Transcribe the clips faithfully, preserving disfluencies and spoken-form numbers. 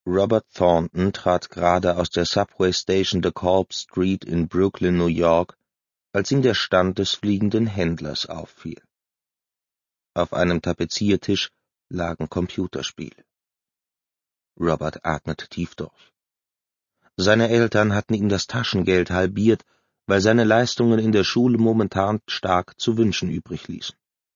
Robert Thornton trat gerade aus der Subway Station DeKalb Street in Brooklyn, New York, als ihm der Stand des fliegenden Händlers auffiel. Auf einem Tapeziertisch lagen Computerspiele. Robert atmete tief durch. Seine Eltern hatten ihm das Taschengeld halbiert, weil seine Leistungen in der Schule momentan stark zu wünschen übrig ließen.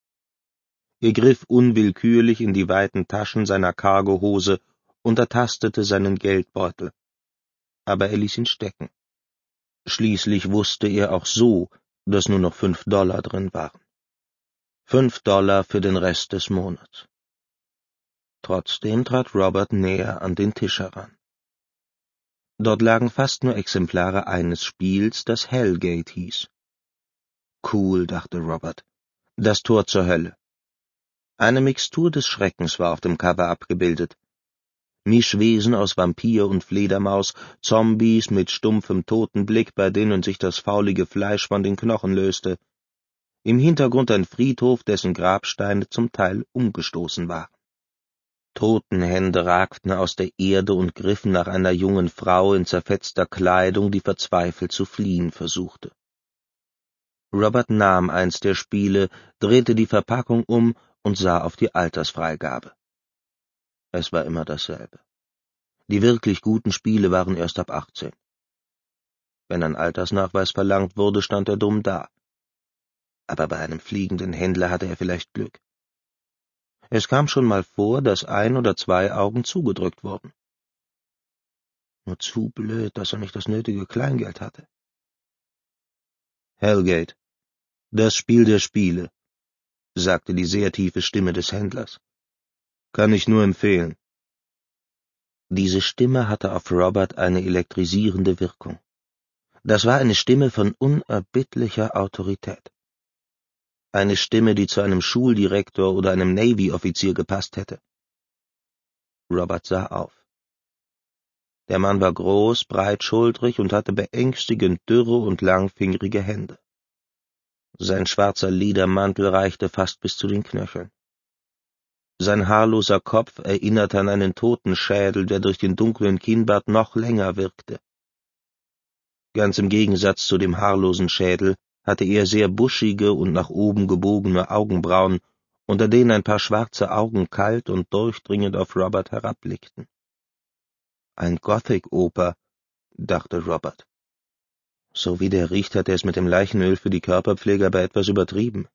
Er griff unwillkürlich in die weiten Taschen seiner Cargohose und ertastete seinen Geldbeutel. Aber er ließ ihn stecken. Schließlich wusste er auch so, dass nur noch fünf Dollar drin waren. Fünf Dollar für den Rest des Monats. Trotzdem trat Robert näher an den Tisch heran. Dort lagen fast nur Exemplare eines Spiels, das Hellgate hieß. Cool, dachte Robert. Das Tor zur Hölle. Eine Mixtur des Schreckens war auf dem Cover abgebildet. Mischwesen aus Vampir und Fledermaus, Zombies mit stumpfem Totenblick, bei denen sich das faulige Fleisch von den Knochen löste. Im Hintergrund ein Friedhof, dessen Grabsteine zum Teil umgestoßen waren. Totenhände ragten aus der Erde und griffen nach einer jungen Frau in zerfetzter Kleidung, die verzweifelt zu fliehen versuchte. Robert nahm eins der Spiele, drehte die Verpackung um und sah auf die Altersfreigabe. Es war immer dasselbe. Die wirklich guten Spiele waren erst ab achtzehn. Wenn ein Altersnachweis verlangt wurde, stand er dumm da. Aber bei einem fliegenden Händler hatte er vielleicht Glück. Es kam schon mal vor, dass ein oder zwei Augen zugedrückt wurden. Nur zu blöd, dass er nicht das nötige Kleingeld hatte. Hellgate, das Spiel der Spiele, sagte die sehr tiefe Stimme des Händlers. Kann ich nur empfehlen. Diese Stimme hatte auf Robert eine elektrisierende Wirkung. Das war eine Stimme von unerbittlicher Autorität. Eine Stimme, die zu einem Schuldirektor oder einem Navy-Offizier gepasst hätte. Robert sah auf. Der Mann war groß, breitschultrig und hatte beängstigend dürre und langfingrige Hände. Sein schwarzer Ledermantel reichte fast bis zu den Knöcheln. Sein haarloser Kopf erinnerte an einen Totenschädel, der durch den dunklen Kinnbart noch länger wirkte. Ganz im Gegensatz zu dem haarlosen Schädel hatte er sehr buschige und nach oben gebogene Augenbrauen, unter denen ein paar schwarze Augen kalt und durchdringend auf Robert herabblickten. Ein Gothic-Oper, dachte Robert. So wie der riecht, hat er es mit dem Leichenöl für die Körperpflege aber etwas übertrieben.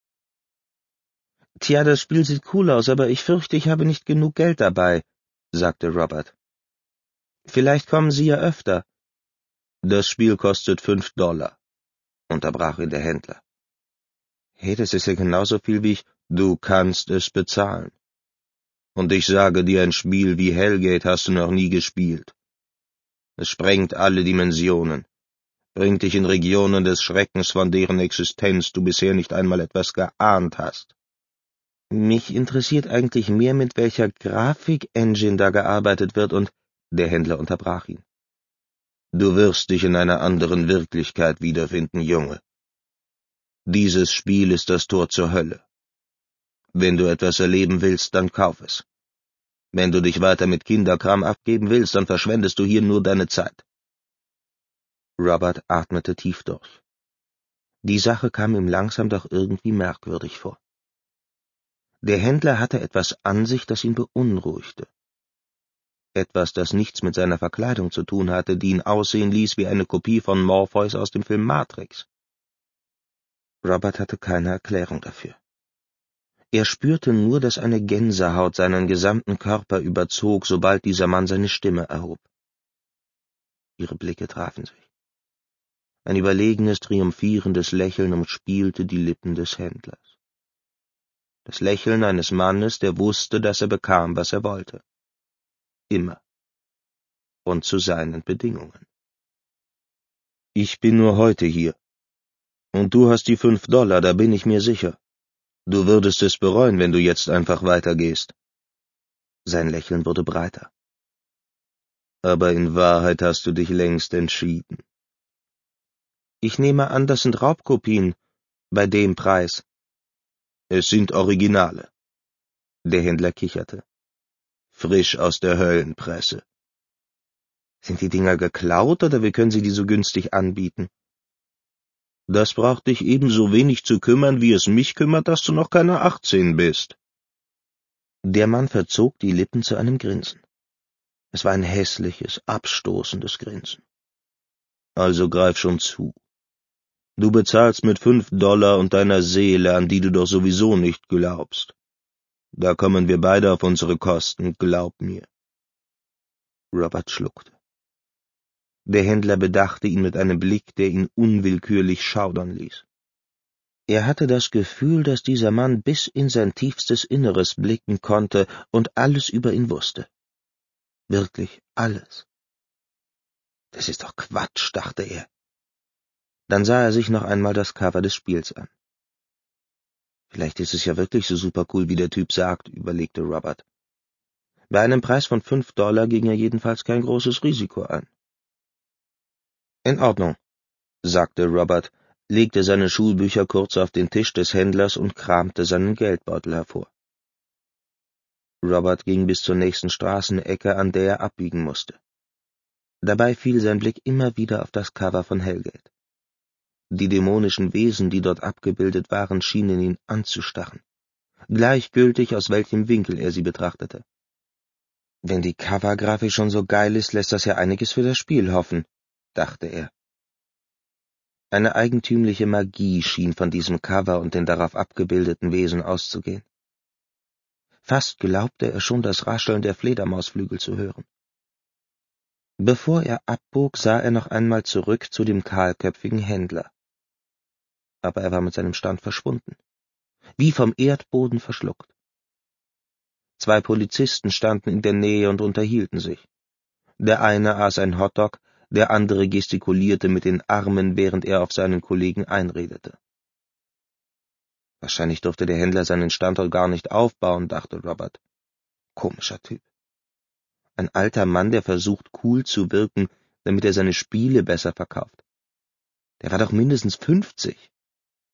»Tja, das Spiel sieht cool aus, aber ich fürchte, ich habe nicht genug Geld dabei«, sagte Robert. »Vielleicht kommen Sie ja öfter.« »Das Spiel kostet fünf Dollar«, unterbrach ihn der Händler. »Hey, das ist ja genauso viel wie ich...« »Du kannst es bezahlen. Und ich sage dir, ein Spiel wie Hellgate hast du noch nie gespielt. Es sprengt alle Dimensionen, bringt dich in Regionen des Schreckens, von deren Existenz du bisher nicht einmal etwas geahnt hast.« »Mich interessiert eigentlich mehr, mit welcher Grafik-Engine da gearbeitet wird und...« Der Händler unterbrach ihn. »Du wirst dich in einer anderen Wirklichkeit wiederfinden, Junge. Dieses Spiel ist das Tor zur Hölle. Wenn du etwas erleben willst, dann kauf es. Wenn du dich weiter mit Kinderkram abgeben willst, dann verschwendest du hier nur deine Zeit.« Robert atmete tief durch. Die Sache kam ihm langsam doch irgendwie merkwürdig vor. Der Händler hatte etwas an sich, das ihn beunruhigte. Etwas, das nichts mit seiner Verkleidung zu tun hatte, die ihn aussehen ließ wie eine Kopie von Morpheus aus dem Film Matrix. Robert hatte keine Erklärung dafür. Er spürte nur, dass eine Gänsehaut seinen gesamten Körper überzog, sobald dieser Mann seine Stimme erhob. Ihre Blicke trafen sich. Ein überlegenes, triumphierendes Lächeln umspielte die Lippen des Händlers. Das Lächeln eines Mannes, der wusste, dass er bekam, was er wollte. Immer. Und zu seinen Bedingungen. »Ich bin nur heute hier. Und du hast die fünf Dollar, da bin ich mir sicher. Du würdest es bereuen, wenn du jetzt einfach weitergehst.« Sein Lächeln wurde breiter. »Aber in Wahrheit hast du dich längst entschieden.« »Ich nehme an, das sind Raubkopien, bei dem Preis.« »Es sind Originale.« Der Händler kicherte. Frisch aus der Höllenpresse. Sind die Dinger geklaut, oder wie können Sie die so günstig anbieten? Das braucht dich ebenso wenig zu kümmern, wie es mich kümmert, dass du noch keine achtzehn bist. Der Mann verzog die Lippen zu einem Grinsen. Es war ein hässliches, abstoßendes Grinsen. Also greif schon zu. Du bezahlst mit fünf Dollar und deiner Seele, an die du doch sowieso nicht glaubst. Da kommen wir beide auf unsere Kosten, glaub mir. Robert schluckte. Der Händler bedachte ihn mit einem Blick, der ihn unwillkürlich schaudern ließ. Er hatte das Gefühl, dass dieser Mann bis in sein tiefstes Inneres blicken konnte und alles über ihn wusste. Wirklich alles. Das ist doch Quatsch, dachte er. Dann sah er sich noch einmal das Cover des Spiels an. Vielleicht ist es ja wirklich so super cool, wie der Typ sagt, überlegte Robert. Bei einem Preis von fünf Dollar ging er jedenfalls kein großes Risiko ein. In Ordnung, sagte Robert, legte seine Schulbücher kurz auf den Tisch des Händlers und kramte seinen Geldbeutel hervor. Robert ging bis zur nächsten Straßenecke, an der er abbiegen musste. Dabei fiel sein Blick immer wieder auf das Cover von Hellgate. Die dämonischen Wesen, die dort abgebildet waren, schienen ihn anzustarren, gleichgültig aus welchem Winkel er sie betrachtete. Wenn die Covergrafik schon so geil ist, lässt das ja einiges für das Spiel hoffen, dachte er. Eine eigentümliche Magie schien von diesem Cover und den darauf abgebildeten Wesen auszugehen. Fast glaubte er schon, das Rascheln der Fledermausflügel zu hören. Bevor er abbog, sah er noch einmal zurück zu dem kahlköpfigen Händler. Aber er war mit seinem Stand verschwunden, wie vom Erdboden verschluckt. Zwei Polizisten standen in der Nähe und unterhielten sich. Der eine aß ein Hotdog, der andere gestikulierte mit den Armen, während er auf seinen Kollegen einredete. Wahrscheinlich durfte der Händler seinen Standort gar nicht aufbauen, dachte Robert. Komischer Typ. Ein alter Mann, der versucht, cool zu wirken, damit er seine Spiele besser verkauft. Der war doch mindestens fünfzig.